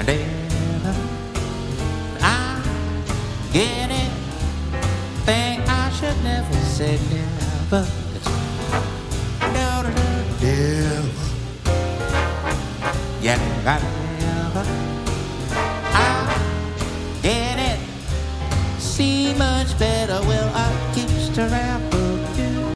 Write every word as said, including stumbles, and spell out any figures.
never. I get it. Think I should never say never. No, no, no, never. Yeah, I